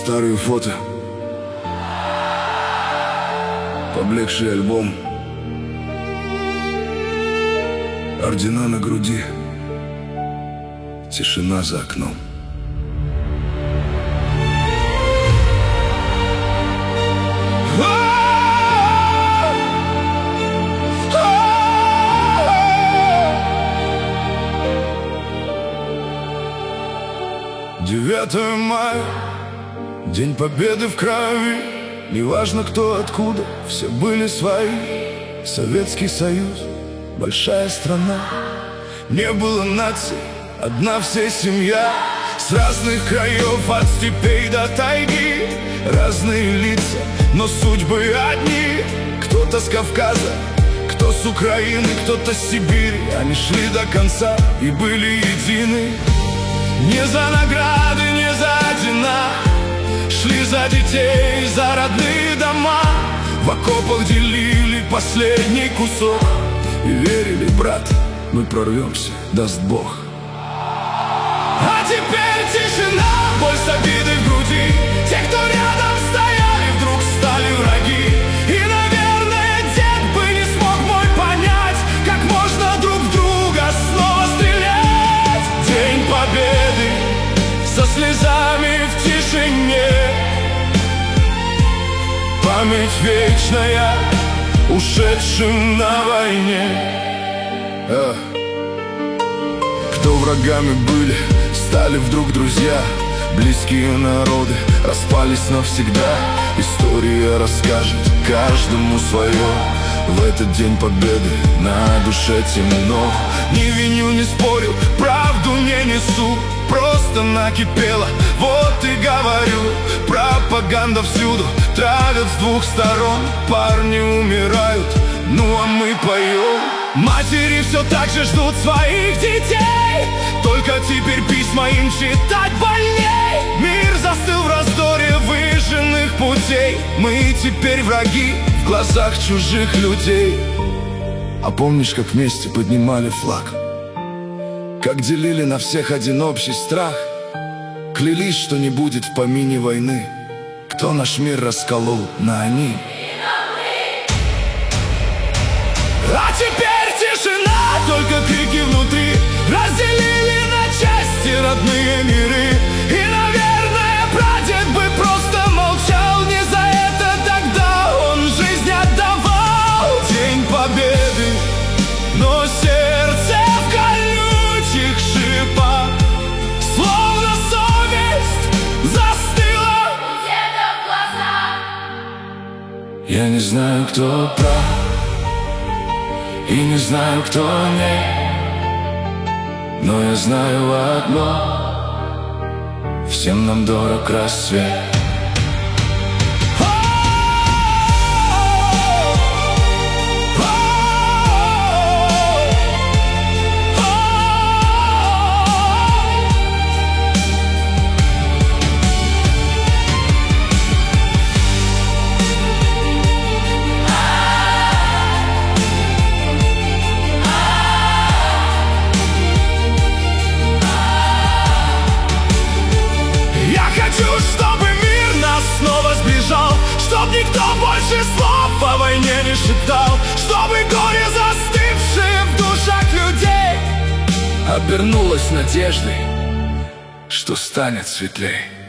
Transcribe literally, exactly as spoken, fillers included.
Старые фото, поблекший альбом, ордена на груди, тишина за окном. девятое мая, День Победы в крови. Неважно кто откуда, все были свои. Советский Союз, большая страна. Не было наций, одна вся семья. С разных краев, от степей до тайги. Разные лица, но судьбы одни. Кто-то с Кавказа, кто с Украины, кто-то с Сибири. Они шли до конца и были едины. Не за награды, не за ордена, шли за детей, за родные дома. В окопах делили последний кусок и верили, брат, мы прорвемся, даст Бог. А теперь тишина, боль с обидой в груди. Те, кто рядом стояли, вдруг стали враги. И, наверное, дед бы не смог мой понять, как можно друг в друга снова стрелять. День Победы со слезами в тишине, память вечная ушедшим на войне. а. Кто врагами были, стали вдруг друзья. Близкие народы распались навсегда. История расскажет каждому свое. В этот день Победы на душе темно. Не виню, не спорю, правду не несу. Просто накипело, вот и говорю. Пропаганда всюду, травят с двух сторон. Парни умирают, ну а мы поем. Матери все так же ждут своих детей, только теперь письма им читать больней. Мир застыл в раздоре выжженных путей. Мы теперь враги в глазах чужих людей. А помнишь, как вместе поднимали флаг, как делили на всех один общий страх? Клялись, что не будет в помине войны. Кто наш мир расколол на они? А теперь тишина, только крики внутри разделили на части родные миры. И, наверное, прадед бы просто молчал. Не за это тогда он жизнь отдавал. День Победы, но сердце в колючих шипах, словно совесть застыла где-то в глазах. Я не знаю, кто прав, и не знаю, кто нет, но я знаю одно: всем нам дорог рассвет. Чтобы мир нас снова сближал, чтоб никто больше слов о войне не шептал, чтобы горе, застывшее в душах людей, обернулось надеждой, что станет светлей.